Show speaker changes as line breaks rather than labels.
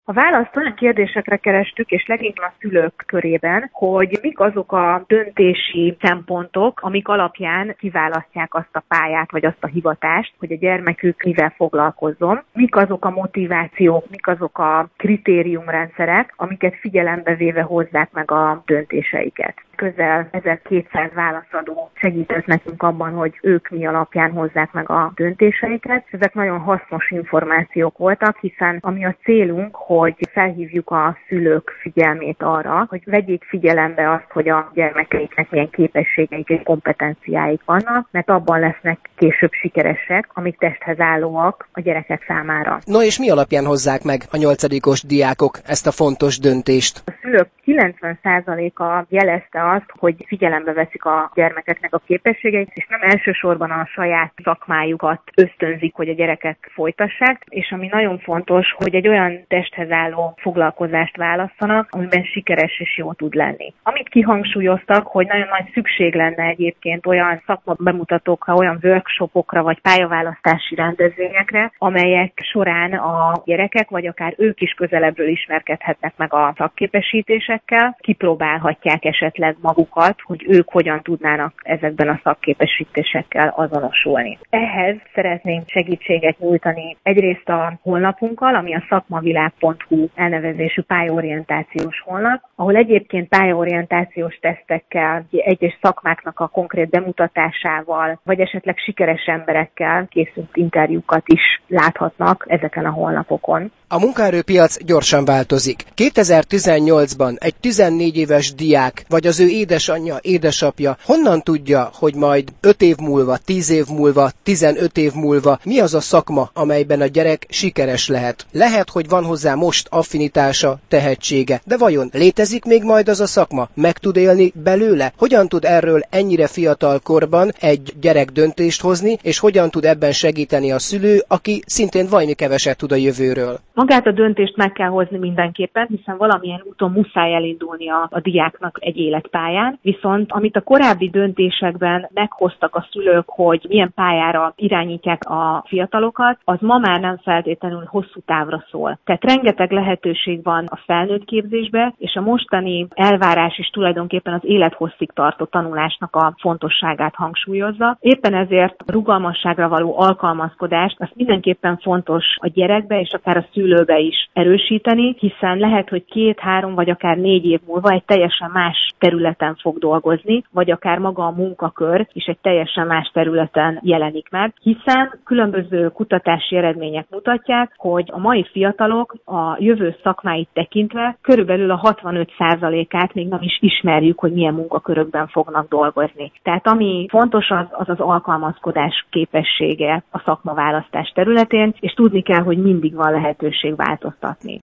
A választ olyan kérdésekre kerestük, és leginkább a szülők körében, hogy mik azok a döntési szempontok, amik alapján kiválasztják azt a pályát, vagy azt a hivatást, hogy a gyermekük mivel foglalkozzon. Mik azok a motivációk, mik azok a kritériumrendszerek, amiket figyelembe véve hozzák meg a döntéseiket. Közel 1200 válaszadó segített nekünk abban, hogy ők mi alapján hozzák meg a döntéseiket. Ezek nagyon hasznos információk voltak, hiszen ami a célunk, hogy felhívjuk a szülők figyelmét arra, hogy vegyék figyelembe azt, hogy a gyermekeiknek milyen képességeik és kompetenciáik vannak, mert abban lesznek később sikeresek, amik testhez állóak a gyerekek számára.
No és mi alapján hozzák meg a 8-os diákok ezt a fontos döntést?
A szülők 90%-a jelezte azt, hogy figyelembe veszik a gyermekeknek a képességeit, és nem elsősorban a saját szakmájukat ösztönzik, hogy a gyerekek folytassák, és ami nagyon fontos, hogy egy olyan testhez álló foglalkozást válasszanak, amiben sikeres és jó tud lenni. Amit kihangsúlyoztak, hogy nagyon nagy szükség lenne egyébként olyan szakmabemutatókra, olyan workshopokra vagy pályaválasztási rendezvényekre, amelyek során a gyerekek vagy akár ők is közelebbről ismerkedhetnek meg a szakképesítésekkel, kipróbálhatják esetleg magukat, hogy ők hogyan tudnának ezekben a szakképesítésekkel azonosulni. Ehhez szeretnénk segítséget nyújtani egyrészt a honlapunkkal, ami a szakmavilág.hu elnevezésű pályaorientációs honlap, ahol egyébként pályaorientációs tesztekkel, egyes szakmáknak a konkrét bemutatásával, vagy esetleg sikeres emberekkel készült interjúkat is láthatnak ezeken a honlapokon.
A munkaerőpiac gyorsan változik. 2018-ban egy 14 éves diák, vagy az ő édesanyja, édesapja honnan tudja, hogy majd 5 év múlva, 10 év múlva, 15 év múlva mi az a szakma, amelyben a gyerek sikeres lehet? Lehet, hogy van hozzá most affinitása, tehetsége, de vajon létezik még majd az a szakma? Meg tud élni belőle? Hogyan tud erről ennyire fiatal korban egy gyerek döntést hozni, és hogyan tud ebben segíteni a szülő, aki szintén vajmi keveset tud a jövőről?
Magát a döntést meg kell hozni mindenképpen, hiszen valamilyen úton muszáj elindulni a diáknak egy életpályán. Viszont amit a korábbi döntésekben meghoztak a szülők, hogy milyen pályára irányítják a fiatalokat, az ma már nem feltétlenül hosszú távra szól. Tehát rengeteg lehetőség van a felnőtt képzésbe, és a mostani elvárás is tulajdonképpen az élethosszig tartó tanulásnak a fontosságát hangsúlyozza. Éppen ezért a rugalmasságra való alkalmazkodást az mindenképpen fontos a gyerekbe és akár a szülőbe is erősíteni, hiszen lehet, hogy 2-3 vagy akár 4 év múlva egy teljesen más területen fog dolgozni, vagy akár maga a munkakör is egy teljesen más területen jelenik meg, hiszen különböző kutatási eredmények mutatják, hogy a mai fiatalok a jövő szakmáit tekintve körülbelül a 65%-át még nem is ismerjük, hogy milyen munkakörökben fognak dolgozni. Tehát ami fontos, az alkalmazkodás képessége a szakmaválasztás területén, és tudni kell, hogy mindig van lehetőség változtatni.